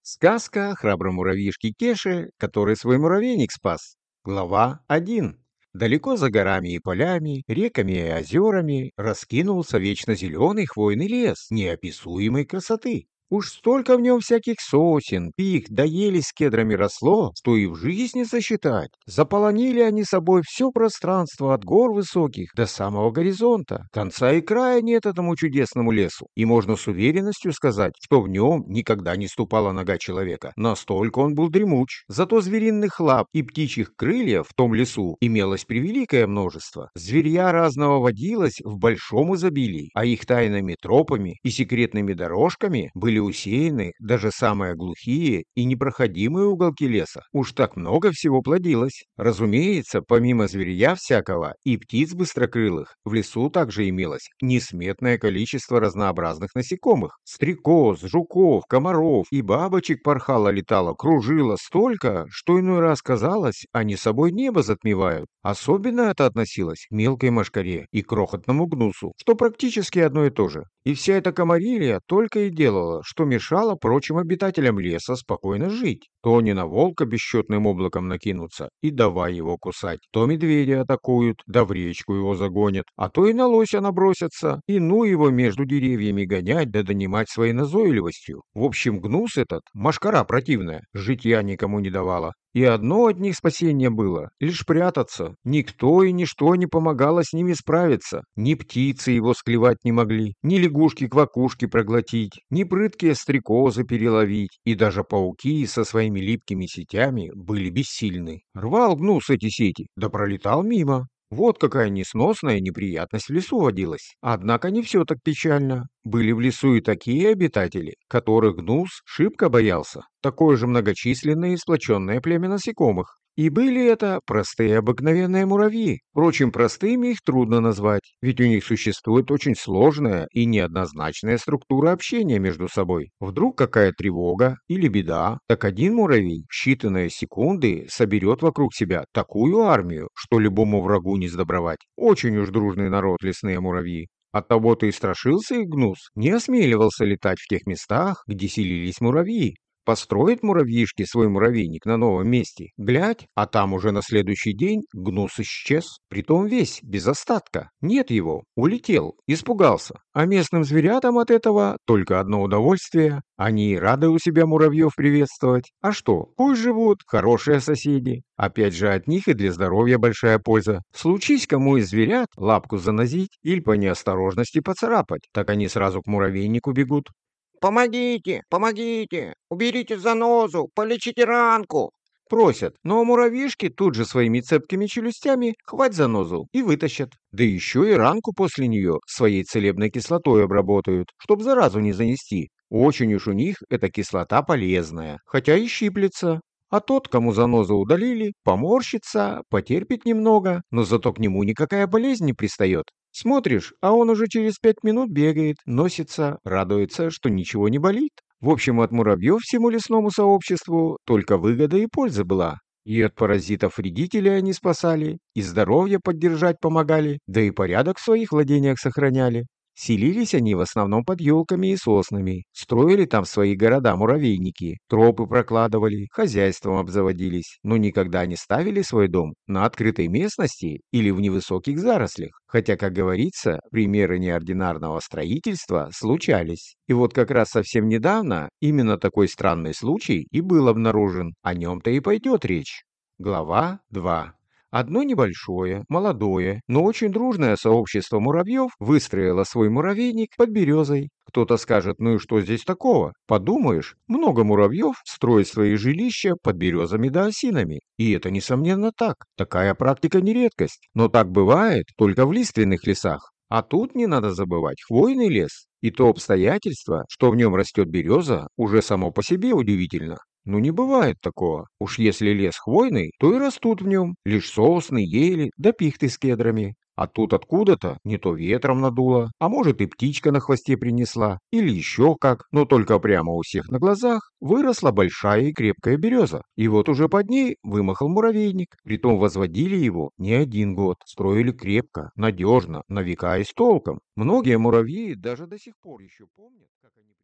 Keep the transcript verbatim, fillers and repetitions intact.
Сказка о храбром муравьишке Кеше, который свой муравейник спас. Глава один. Далеко за горами и полями, реками и озерами раскинулся вечно зеленый хвойный лес неописуемой красоты. Уж столько в нем всяких сосен, пик да ели с кедрами росло, что и в жизни не сосчитать. Заполонили они собой все пространство от гор высоких до самого горизонта. Конца и края нет этому чудесному лесу, и можно с уверенностью сказать, что в нем никогда не ступала нога человека. Настолько он был дремуч. Зато звериных лап и птичьих крыльев в том лесу имелось превеликое множество. Зверья разного водилось в большом изобилии, а их тайными тропами и секретными дорожками были усеяны даже самые глухие и непроходимые уголки леса. Уж так много всего плодилось. Разумеется, помимо зверья всякого и птиц быстрокрылых, в лесу также имелось несметное количество разнообразных насекомых. Стрекоз, жуков, комаров и бабочек порхало-летало, кружило столько, что иной раз казалось, они собой небо затмевают. Особенно это относилось к мелкой мошкаре и крохотному гнусу, что практически одно и то же. И вся эта комарилья только и делала, что мешала прочим обитателям леса спокойно жить. То они на волка бесчетным облаком накинутся и давай его кусать, то медведя атакуют, да в речку его загонят, а то и на лося набросятся, и ну его между деревьями гонять да донимать своей назойливостью. В общем, гнус этот, мошкара противная, житья никому не давала. И одно от них спасение было — лишь прятаться. Никто и ничто не помогало с ними справиться. Ни птицы его склевать не могли, ни лягушки-квакушки проглотить, ни прыткие стрекозы переловить, и даже пауки со своими липкими сетями были бессильны. Рвал гнус эти сети, да пролетал мимо. Вот какая несносная неприятность в лесу водилась. Однако не все так печально. Были в лесу и такие обитатели, которых гнус шибко боялся. Такое же многочисленное и сплоченное племя насекомых. И были это простые обыкновенные муравьи. Впрочем, простыми их трудно назвать, ведь у них существует очень сложная и неоднозначная структура общения между собой. Вдруг какая тревога или беда, так один муравей в считанные секунды соберет вокруг себя такую армию, что любому врагу не сдобровать. Очень уж дружный народ лесные муравьи. Оттого-то и страшился их гнус, не осмеливался летать в тех местах, где селились муравьи. Построит муравьишки свой муравейник на новом месте, глядь, а там уже на следующий день гнус исчез, притом весь, без остатка. Нет его, улетел, испугался. А местным зверятам от этого только одно удовольствие. Они рады у себя муравьев приветствовать. А что, пусть живут, хорошие соседи. Опять же, от них и для здоровья большая польза. Случись кому из зверят лапку занозить или по неосторожности поцарапать, так они сразу к муравейнику бегут. «Помогите, помогите! Уберите занозу, полечите ранку!» Просят, но муравьишки тут же своими цепкими челюстями хвать занозу и вытащат. Да еще и ранку после нее своей целебной кислотой обработают, чтоб заразу не занести. Очень уж у них эта кислота полезная, хотя и щиплется. А тот, кому занозу удалили, поморщится, потерпит немного, но зато к нему никакая болезнь не пристает. Смотришь, а он уже через пять минут бегает, носится, радуется, что ничего не болит. В общем, от муравьев всему лесному сообществу только выгода и польза была. И от паразитов-вредителей они спасали, и здоровье поддержать помогали, да и порядок в своих владениях сохраняли. Селились они в основном под елками и соснами, строили там свои города-муравейники, тропы прокладывали, хозяйством обзаводились, но никогда не ставили свой дом на открытой местности или в невысоких зарослях. Хотя, как говорится, примеры неординарного строительства случались. И вот как раз совсем недавно именно такой странный случай и был обнаружен. О нем-то и пойдет речь. Глава два. Одно небольшое, молодое, но очень дружное сообщество муравьев выстроило свой муравейник под березой. Кто-то скажет, ну и что здесь такого? Подумаешь, много муравьев строят свои жилища под березами да осинами. И это, несомненно, так. Такая практика не редкость. Но так бывает только в лиственных лесах. А тут не надо забывать хвойный лес. И то обстоятельство, что в нем растет береза, уже само по себе удивительно. Ну не бывает такого. Уж если лес хвойный, то и растут в нем лишь сосны, ели да пихты с кедрами. А тут откуда-то не то ветром надуло, а может и птичка на хвосте принесла, или еще как, но только прямо у всех на глазах выросла большая и крепкая береза. И вот уже под ней вымахал муравейник. Притом возводили его не один год, строили крепко, надежно, на века и с толком. Многие муравьи даже до сих пор еще помнят, как они